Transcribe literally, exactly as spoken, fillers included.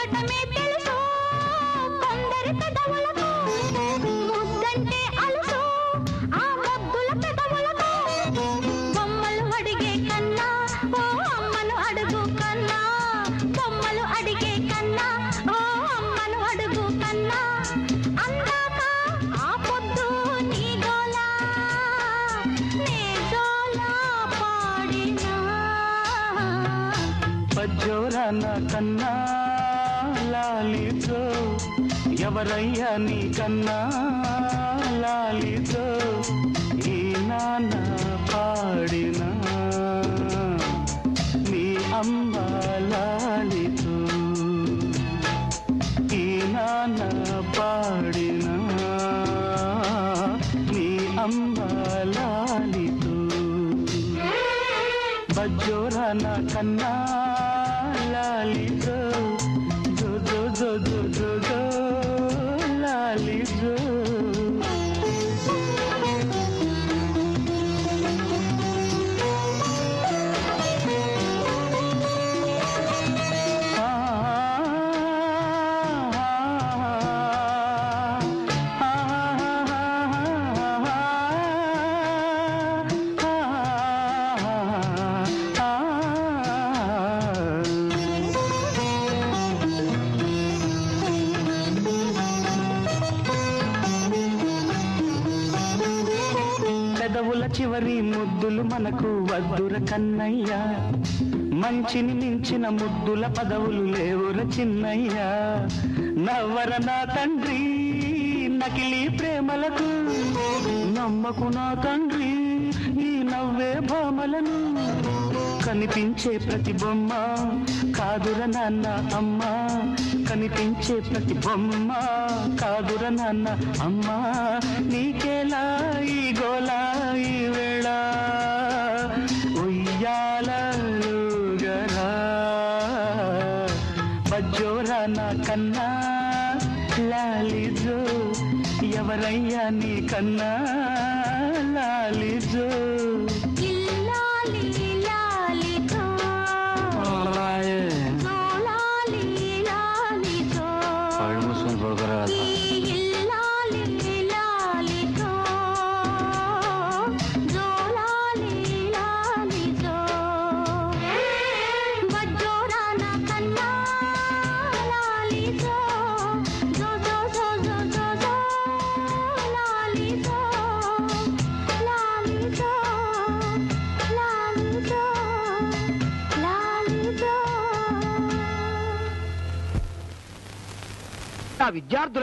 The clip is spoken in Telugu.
పొంగటమే తెలుసు కొందరి పెదవులకు ముద్దంటే అలుసు ఆ ముద్దుల పెదవులకు బొమ్మలు అడిగే కన్నా ఓ అమ్మను అడుగు కన్నా బొమ్మలు అడిగే కన్నా ఓ అమ్మను అడుగు కన్నా అందాక ఆ పొద్దు నీ గోలా నీ గోలా పాడినా పజ్జోరాన కన్నా లాలితో ఎవరయ్యా నీ కన్నా లాలితో ఈ నాన్న పాడినా నీ అమ్మ లాలితో ఈ నాన్న పాడినా నీ అమ్మ లాలితో బజ్జోరాన కన్నా లాలితో జో జో జో జో జో జో లాలితో పెదవుల చివరి ముద్దులు మనకు వద్దుర కన్నయ్య మంచిని మించిన ముద్దుల పదవులు లేవుర చిన్నయ్య నవ్వర నా తండ్రి నకిలీ ప్రేమలకు నమ్మకు నా తండ్రి ఈ నవ్వే భామలను కనిపించే ప్రతి బొమ్మ కాదుర నాన్న అమ్మ కనిపించే ప్రతి బొమ్మ కాదుర నాన్న అమ్మ నీకేలా ఈ గోలా ఈ వేళ ఉయ్యాలలుగరా బజ్జోరాన కన్నా లాలిజో ఎవరయ్యా నీ కన్నా లాలిజో విద్యార్థులు